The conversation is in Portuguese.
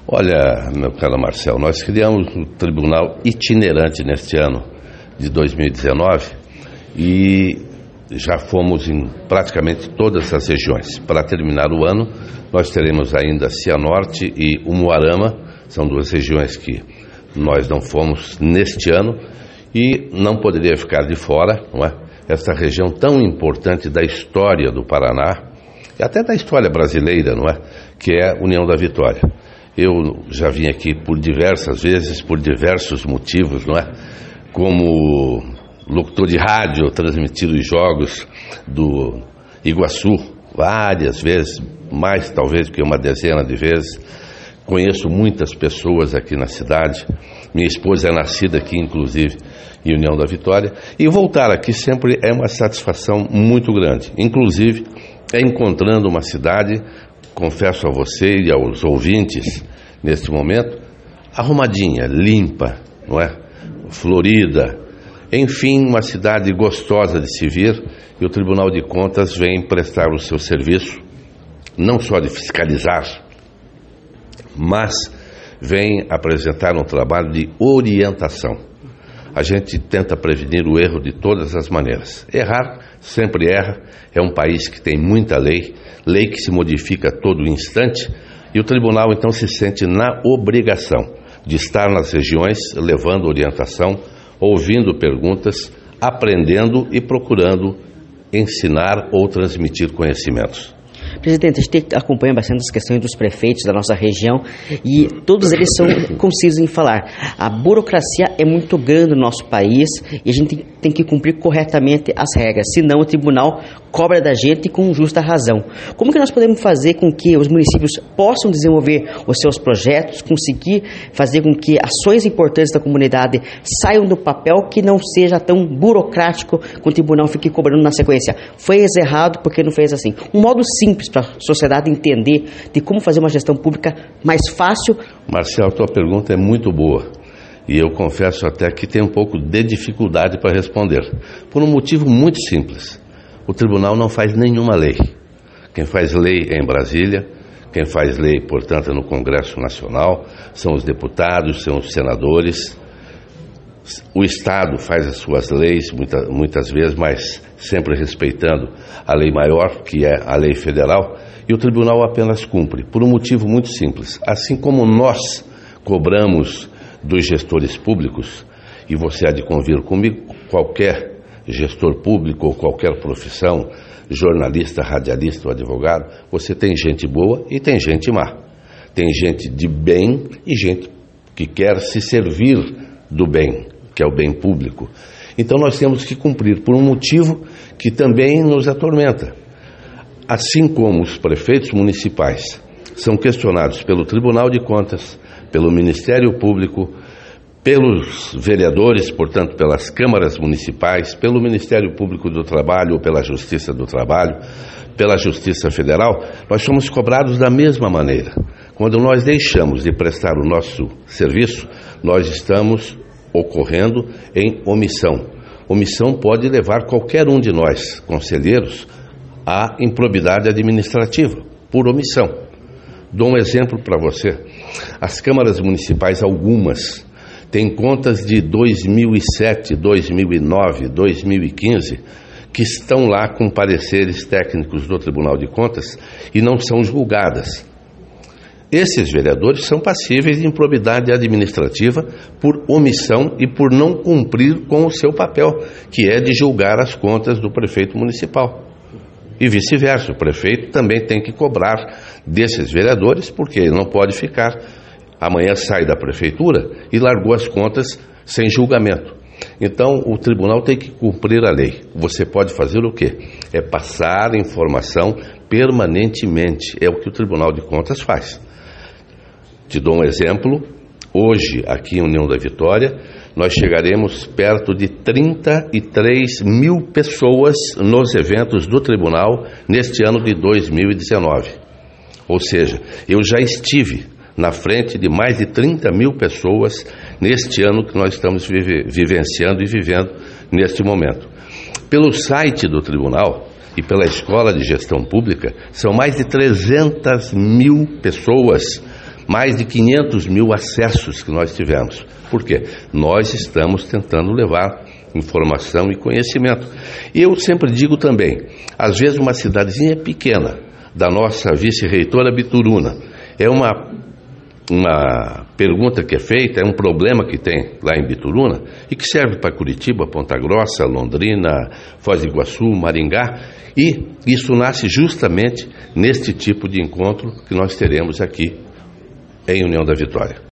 Olha, meu caro Marcel, nós criamos um tribunal itinerante neste ano de 2019 e já fomos em praticamente todas as regiões. Para terminar o ano, nós teremos ainda Cianorte e Umuarama, são duas regiões que nós não fomos neste ano e não poderia ficar de fora, não é? Esta região tão importante da história do Paraná e até da história brasileira, não é? Que é a União da Vitória. Eu já vim aqui por diversas vezes, por diversos motivos, não é? Como locutor de rádio, transmitido os jogos do Iguaçu várias vezes, mais talvez que uma dezena de vezes. Conheço muitas pessoas aqui na cidade. Minha esposa é nascida aqui, inclusive, em União da Vitória. E voltar aqui sempre é uma satisfação muito grande. Inclusive, encontrando uma cidade, confesso a você e aos ouvintes, neste momento, arrumadinha, limpa, não é? Florida, enfim, uma cidade gostosa de se vir, e o Tribunal de Contas vem prestar o seu serviço, não só de fiscalizar, mas vem apresentar um trabalho de orientação. A gente tenta prevenir o erro de todas as maneiras. Errar, sempre erra, é um país que tem muita lei que se modifica a todo instante, e o tribunal então se sente na obrigação de estar nas regiões levando orientação, ouvindo perguntas, aprendendo e procurando ensinar ou transmitir conhecimentos. Presidente, a gente acompanha bastante as questões dos prefeitos da nossa região e todos eles são concisos em falar. A burocracia é muito grande no nosso país e a gente tem que cumprir corretamente as regras, senão o tribunal cobra da gente com justa razão. Como que nós podemos fazer com que os municípios possam desenvolver os seus projetos, conseguir fazer com que ações importantes da comunidade saiam do papel, que não seja tão burocrático que o tribunal fique cobrando na sequência? Fez errado porque não fez assim. Um modo simples para a sociedade entender de como fazer uma gestão pública mais fácil. Marcel, a tua pergunta é muito boa e eu confesso até que tenho um pouco de dificuldade para responder, por um motivo muito simples. O tribunal não faz nenhuma lei. Quem faz lei é em Brasília, quem faz lei, portanto, é no Congresso Nacional, são os deputados, são os senadores. O Estado faz as suas leis, muitas vezes, mas sempre respeitando a lei maior, que é a lei federal, e o tribunal apenas cumpre, por um motivo muito simples. Assim como nós cobramos dos gestores públicos, e você há de convir comigo, qualquer gestor público ou qualquer profissão, jornalista, radialista ou advogado, você tem gente boa e tem gente má. Tem gente de bem e gente que quer se servir do bem, que é o bem público. Então nós temos que cumprir por um motivo que também nos atormenta. Assim como os prefeitos municipais são questionados pelo Tribunal de Contas, pelo Ministério Público, pelos vereadores, portanto pelas câmaras municipais, pelo Ministério Público do Trabalho ou pela Justiça do Trabalho, pela Justiça Federal, nós somos cobrados da mesma maneira. Quando nós deixamos de prestar o nosso serviço, nós estamos ocorrendo em omissão. Omissão pode levar qualquer um de nós, conselheiros, à improbidade administrativa, por omissão. Dou um exemplo para você. As câmaras municipais, algumas, têm contas de 2007, 2009, 2015, que estão lá com pareceres técnicos do Tribunal de Contas e não são julgadas. Esses vereadores são passíveis de improbidade administrativa por omissão e por não cumprir com o seu papel, que é de julgar as contas do prefeito municipal. E vice-versa, o prefeito também tem que cobrar desses vereadores, porque ele não pode ficar, amanhã sai da prefeitura e largou as contas sem julgamento. Então o tribunal tem que cumprir a lei. Você pode fazer o quê? É passar informação permanentemente, é o que o Tribunal de Contas faz. Te dou um exemplo, hoje aqui em União da Vitória, nós chegaremos perto de 33 mil pessoas nos eventos do tribunal neste ano de 2019. Ou seja, eu já estive na frente de mais de 30 mil pessoas neste ano que nós estamos vivenciando e vivendo neste momento. Pelo site do tribunal e pela Escola de Gestão Pública, são mais de 300 mil pessoas mais de 500 mil acessos que nós tivemos. Por quê? Nós estamos tentando levar informação e conhecimento. E eu sempre digo também, às vezes uma cidadezinha pequena, da nossa vice-reitora Bituruna, é uma pergunta que é feita, é um problema que tem lá em Bituruna e que serve para Curitiba, Ponta Grossa, Londrina, Foz do Iguaçu, Maringá, e isso nasce justamente neste tipo de encontro que nós teremos aqui em União da Vitória.